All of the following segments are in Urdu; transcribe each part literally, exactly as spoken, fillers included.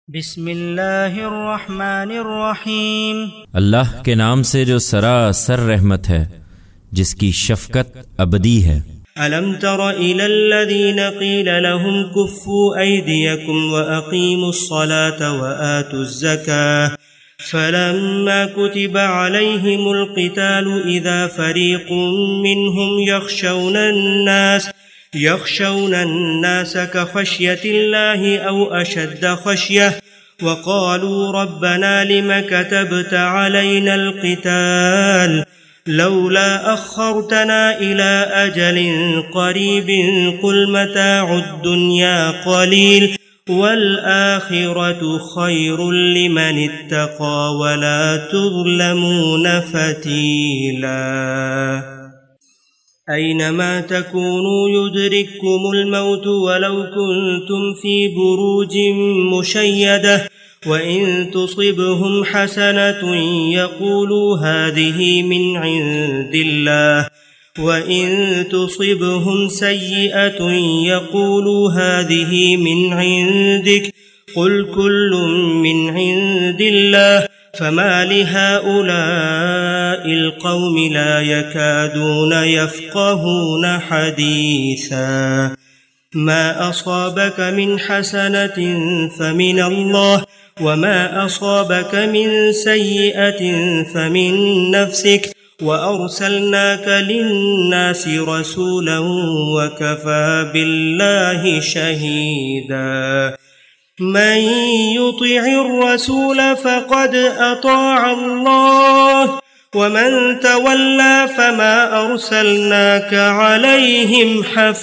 بسم اللہ الرحمن الرحیم، اللہ کے نام سے جو سراسر رحمت ہے، جس کی شفقت ابدی ہے۔ الم تر الى الذین قیل لهم کفوا ایدیکم واقیموا الصلاة وآتوا الزکاة فلما كتب عليهم القتال اذا فریق منهم یخشون الناس يخشون الناس كخشية الله أو أشد خشية وقالوا ربنا لم كتبت علينا القتال لولا أخرتنا إلى أجل قريب قل متاع الدنيا قليل والآخرة خير لمن اتقى ولا تظلمون فتيلا أينما تكونوا يدرككم الموت ولو كنتم في بروج مشيدة وإن تصبهم حسنة يقولوا هذه من عند الله وإن تصبهم سيئة يقولوا هذه من عندك قل كل من عند الله فما لهؤلاء القوم لا يكادون يفقهون حديثا ما أصابك من حسنة فمن الله وما أصابك من سيئة فمن نفسك وأرسلناك للناس رسولا وكفى بالله شهيدا من يطع الرسول فقد أطاع الله ومن تولى فما أرسلناك عليهم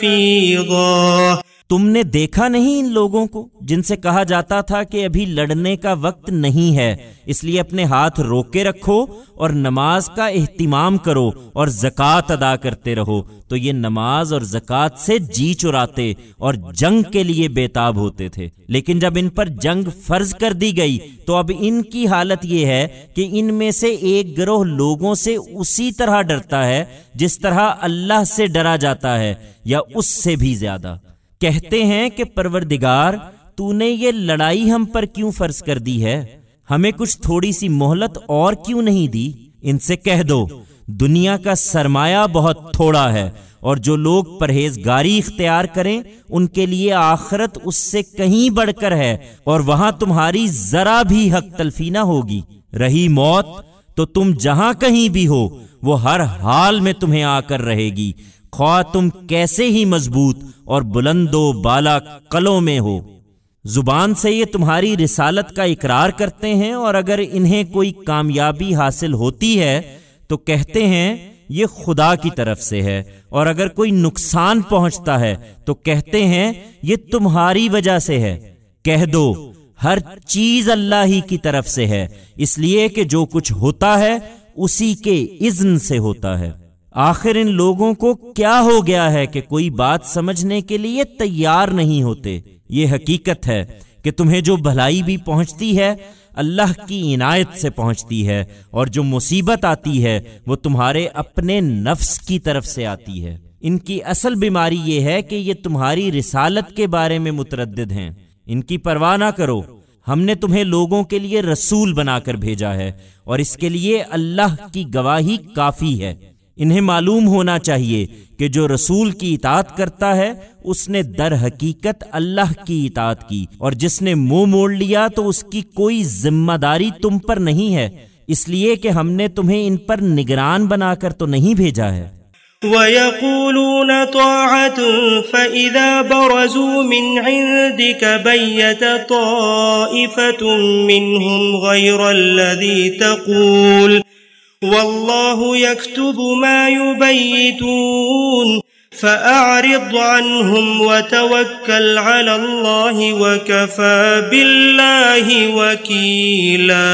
حفيظا۔ تم نے دیکھا نہیں ان لوگوں کو جن سے کہا جاتا تھا کہ ابھی لڑنے کا وقت نہیں ہے، اس لیے اپنے ہاتھ روکے رکھو اور نماز کا اہتمام کرو اور زکوٰۃ ادا کرتے رہو، تو یہ نماز اور زکوٰۃ سے جی چراتے اور جنگ کے لیے بےتاب ہوتے تھے، لیکن جب ان پر جنگ فرض کر دی گئی تو اب ان کی حالت یہ ہے کہ ان میں سے ایک گروہ لوگوں سے اسی طرح ڈرتا ہے جس طرح اللہ سے ڈرا جاتا ہے یا اس سے بھی زیادہ۔ کہتے ہیں کہ پروردگار تو نے یہ لڑائی ہم پر کیوں فرض کر دی ہے، ہمیں کچھ تھوڑی سی مہلت اور کیوں نہیں دی؟ ان سے کہہ دو دنیا کا سرمایہ بہت تھوڑا ہے، اور جو لوگ پرہیزگاری اختیار کریں ان کے لیے آخرت اس سے کہیں بڑھ کر ہے، اور وہاں تمہاری ذرا بھی حق تلفی نہ ہوگی۔ رہی موت تو تم جہاں کہیں بھی ہو وہ ہر حال میں تمہیں آ کر رہے گی، خواہ تم کیسے ہی مضبوط اور بلند و بالا قلوں میں ہو۔ زبان سے یہ تمہاری رسالت کا اقرار کرتے ہیں، اور اگر انہیں کوئی کامیابی حاصل ہوتی ہے تو کہتے ہیں یہ خدا کی طرف سے ہے، اور اگر کوئی نقصان پہنچتا ہے تو کہتے ہیں یہ تمہاری وجہ سے ہے۔ کہہ دو ہر چیز اللہ ہی کی طرف سے ہے، اس لیے کہ جو کچھ ہوتا ہے اسی کے اذن سے ہوتا ہے۔ آخر ان لوگوں کو کیا ہو گیا ہے کہ کوئی بات سمجھنے کے لیے تیار نہیں ہوتے؟ یہ حقیقت ہے کہ تمہیں جو بھلائی بھی پہنچتی ہے اللہ کی عنایت سے پہنچتی ہے، اور جو مصیبت آتی ہے وہ تمہارے اپنے نفس کی طرف سے آتی ہے۔ ان کی اصل بیماری یہ ہے کہ یہ تمہاری رسالت کے بارے میں متردد ہیں۔ ان کی پرواہ نہ کرو، ہم نے تمہیں لوگوں کے لیے رسول بنا کر بھیجا ہے، اور اس کے لیے اللہ کی گواہی کافی ہے۔ انہیں معلوم ہونا چاہیے کہ جو رسول کی اطاعت کرتا ہے اس نے در حقیقت اللہ کی اطاعت کی، اور جس نے منہ موڑ لیا تو اس کی کوئی ذمہ داری تم پر نہیں ہے، اس لیے کہ ہم نے تمہیں ان پر نگران بنا کر تو نہیں بھیجا ہے۔ وَيَقُولُونَ طَاعَةٌ فَإِذَا بَرَزُوا مِنْ عِنْدِكَ بَيَّتَ طَائِفَةٌ مِّنْهُمْ غَيْرَ الَّذِي تَقُولُ واللہ یکتب ما یبیتون فأعرض عنہم وتوکل علی اللہ وکفى باللہ وکیلا۔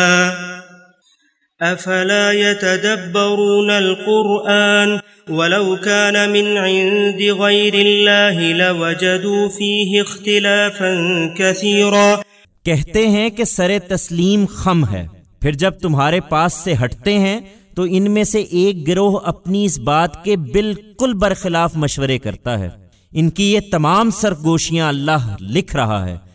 افلا یتدبرون القرآن ولو كان من عند غیر اللہ لوجدوا فیہ اختلافا کثیرا۔ کہتے ہیں کہ سر تسلیم خم ہے، پھر جب تمہارے پاس سے ہٹتے ہیں تو ان میں سے ایک گروہ اپنی اس بات کے بالکل برخلاف مشورے کرتا ہے۔ ان کی یہ تمام سرگوشیاں اللہ لکھ رہا ہے۔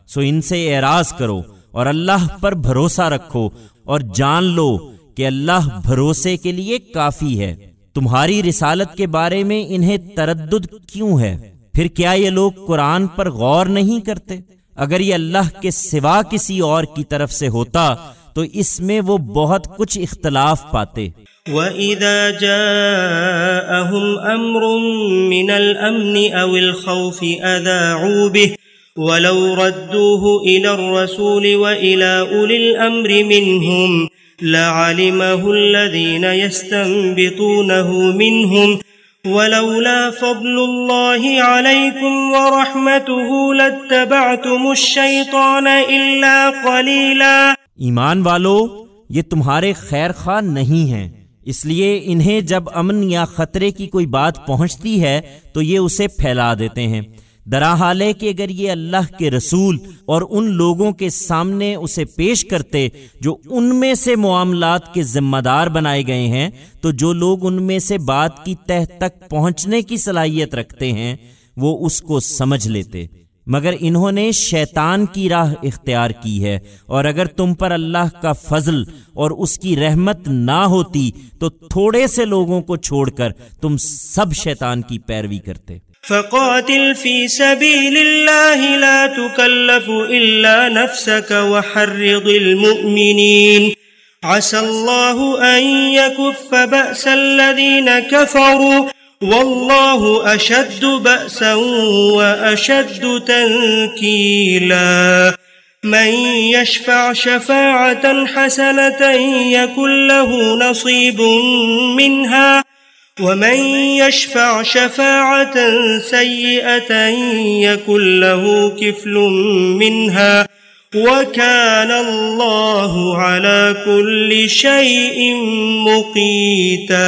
سو ان سے اعراض کرو اور اللہ پر بھروسہ رکھو اور جان لو کہ اللہ بھروسے کے لیے کافی ہے۔ تمہاری رسالت کے بارے میں انہیں تردد کیوں ہے؟ پھر کیا یہ لوگ قرآن پر غور نہیں کرتے؟ اگر یہ اللہ کے سوا کسی اور کی طرف سے ہوتا تو اس میں وہ بہت کچھ اختلاف پاتے۔ وَإِذَا جَاءَهُمْ أَمْرٌ مِّنَ الْأَمْنِ أَوِ الْخَوْفِ أَذَاعُوا بِهِ وَلَوْ رَدُّوهُ إِلَى الرَّسُولِ وَإِلَى أُولِي الْأَمْرِ مِنْهُمْ لَعَلِمَهُ الَّذِينَ يَسْتَنبِطُونَهُ مِنْهُمْ وَلَوْلَا فَضْلُ اللَّهِ عَلَيْكُمْ وَرَحْمَتُهُ لَاتَّبَعْتُمُ الشَّيْطَانَ إِلَّا قَلِيلًا۔ ایمان والو، یہ تمہارے خیر خواہ نہیں ہیں، اس لیے انہیں جب امن یا خطرے کی کوئی بات پہنچتی ہے تو یہ اسے پھیلا دیتے ہیں، درحال ہے کہ اگر یہ اللہ کے رسول اور ان لوگوں کے سامنے اسے پیش کرتے جو ان میں سے معاملات کے ذمہ دار بنائے گئے ہیں تو جو لوگ ان میں سے بات کی تہ تک پہنچنے کی صلاحیت رکھتے ہیں وہ اس کو سمجھ لیتے، مگر انہوں نے شیطان کی راہ اختیار کی ہے، اور اگر تم پر اللہ کا فضل اور اس کی رحمت نہ ہوتی تو تھوڑے سے لوگوں کو چھوڑ کر تم سب شیطان کی پیروی کرتے۔ فقاتل في سبيل الله لا تكلف إلا نفسك وحرض المؤمنين عسى الله أن يكف بأس الذين كفروا والله أشد بأسا وأشد تنكيلا من يشفع شفاعة حسنة يكن له نصيب منها ومن يشفع شفاعة سيئة يكن له كفل منها وكان الله على كل شيء مقيتا۔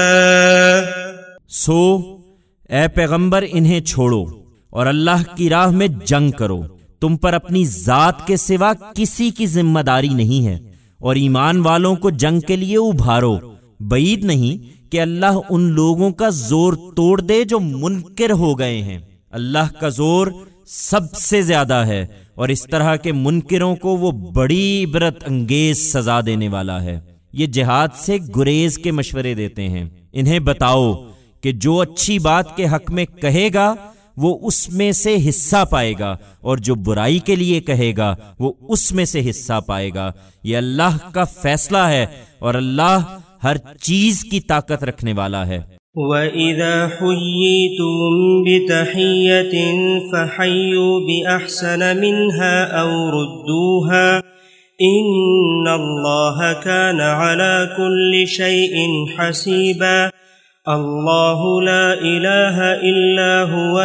سو اے پیغمبر انہیں چھوڑو اور اللہ کی راہ میں جنگ کرو، تم پر اپنی ذات کے سوا کسی کی ذمہ داری نہیں ہے، اور ایمان والوں کو جنگ کے لیے ابھارو۔ بعید نہیں کہ اللہ ان لوگوں کا زور توڑ دے جو منکر ہو گئے ہیں، اللہ کا زور سب سے زیادہ ہے، اور اس طرح کے منکروں کو وہ بڑی عبرت انگیز سزا دینے والا ہے۔ یہ جہاد سے گریز کے مشورے دیتے ہیں، انہیں بتاؤ کہ جو اچھی بات کے حق میں کہے گا وہ اس میں سے حصہ پائے گا، اور جو برائی کے لیے کہے گا وہ اس میں سے حصہ پائے گا۔ یہ اللہ کا فیصلہ ہے، اور اللہ ہر چیز کی طاقت رکھنے والا ہے۔ وَإِذَا حُيِّيتُم بِتَحِيَّةٍ فَحَيُّوا بِأَحْسَنَ مِنْهَا أَوْ رُدُّوهَا إِنَّ اللَّهَ كَانَ عَلَى كُلِّ شَيْءٍ حَسِيبًا۔ اللہ لا الہ الا هو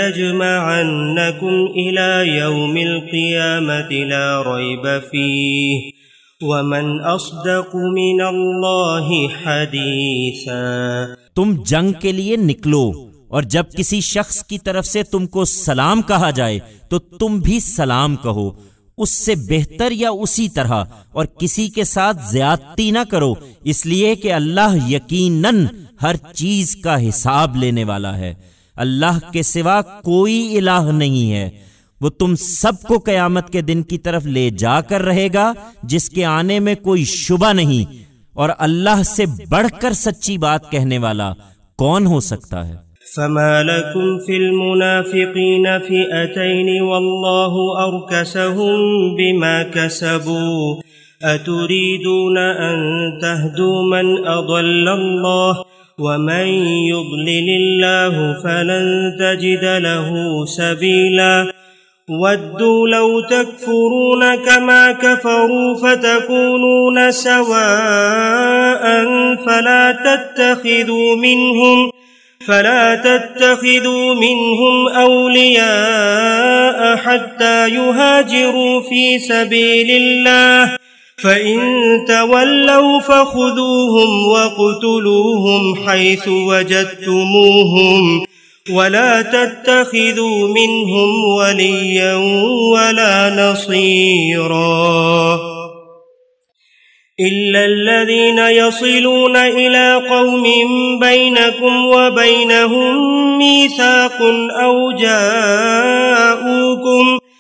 لیجمعنکم الی یوم القیامة لا ریب فیہ ومن اصدق من اللہ حدیثا۔ تم جنگ کے لیے نکلو، اور جب کسی شخص کی طرف سے تم کو سلام کہا جائے تو تم بھی سلام کہو، اس سے بہتر یا اسی طرح، اور کسی کے ساتھ زیادتی نہ کرو، اس لیے کہ اللہ یقیناً ہر چیز کا حساب لینے والا ہے۔ اللہ کے سوا کوئی الہ نہیں ہے، وہ تم سب کو قیامت کے دن کی طرف لے جا کر رہے گا جس کے آنے میں کوئی شبہ نہیں، اور اللہ سے بڑھ کر سچی بات کہنے والا کون ہو سکتا ہے؟ فما لكم في المنافقين فئتين والله أركسهم بما كسبوا أتريدون أن تهدوا من أضل الله ومن يضلل الله فلن تجد له سبيلا ودوا لو تكفرون كما كفروا فتكونون سواء فلا تتخذوا منهم فلا تتخذوا منهم أولياء حتى يهاجروا في سبيل الله فإن تولوا فخذوهم وقتلوهم حيث وجدتموهم ولا تتخذوا منهم وليا ولا نصيرا إلا الذين يصلون إلى قوم بينكم وبينهم ميثاق أو جاءوكم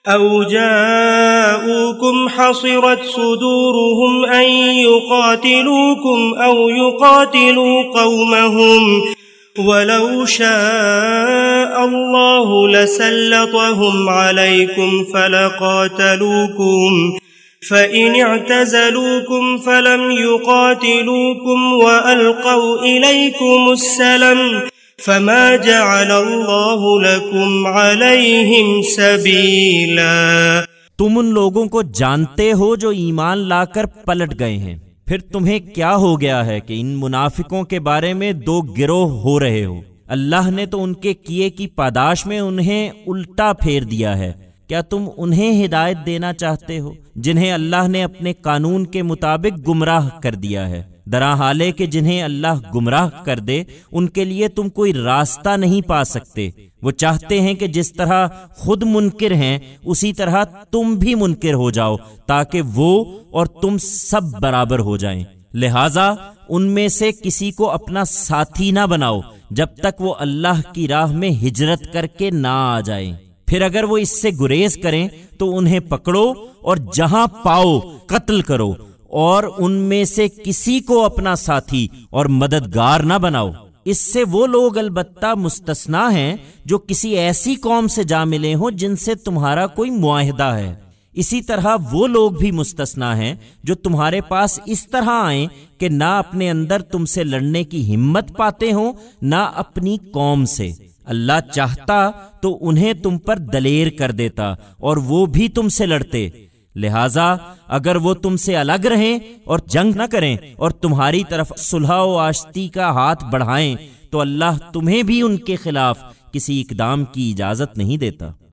أو جاءوكم حصرت صدورهم أن يقاتلوكم أو يقاتلوا قومهم ولو شاء الله لسلطهم عليكم فلقاتلوكم فإن اعتزلوكم فلم يقاتلوكم وألقوا إليكم السلم فما جعل الله لكم عليهم سبيلا۔ تم ان لوگوں کو جانتے ہو جو ایمان لا کر پلٹ گئے ہیں، پھر تمہیں کیا ہو گیا ہے کہ ان منافقوں کے بارے میں دو گروہ ہو رہے ہو؟ اللہ نے تو ان کے کیے کی پاداش میں انہیں الٹا پھیر دیا ہے۔ کیا تم انہیں ہدایت دینا چاہتے ہو جنہیں اللہ نے اپنے قانون کے مطابق گمراہ کر دیا ہے؟ درا حالے کہ جنہیں اللہ گمراہ کر دے ان کے لیے تم کوئی راستہ نہیں پا سکتے۔ وہ چاہتے ہیں کہ جس طرح خود منکر ہیں اسی طرح تم بھی منکر ہو جاؤ تاکہ وہ اور تم سب برابر ہو جائیں۔ لہٰذا ان میں سے کسی کو اپنا ساتھی نہ بناؤ جب تک وہ اللہ کی راہ میں ہجرت کر کے نہ آ جائیں۔ پھر اگر وہ اس سے گریز کریں تو انہیں پکڑو اور جہاں پاؤ قتل کرو، اور ان میں سے کسی کو اپنا ساتھی اور مددگار نہ بناؤ۔ اس سے وہ لوگ البتہ مستثنا ہیں جو کسی ایسی قوم سے جا ملے ہوں جن سے تمہارا کوئی معاہدہ ہے۔ اسی طرح وہ لوگ بھی مستثنا ہیں جو تمہارے پاس اس طرح آئیں کہ نہ اپنے اندر تم سے لڑنے کی ہمت پاتے ہوں نہ اپنی قوم سے۔ اللہ چاہتا تو انہیں تم پر دلیر کر دیتا اور وہ بھی تم سے لڑتے۔ لہٰذا اگر وہ تم سے الگ رہیں اور جنگ نہ کریں اور تمہاری طرف صلح و آشتی کا ہاتھ بڑھائیں تو اللہ تمہیں بھی ان کے خلاف کسی اقدام کی اجازت نہیں دیتا۔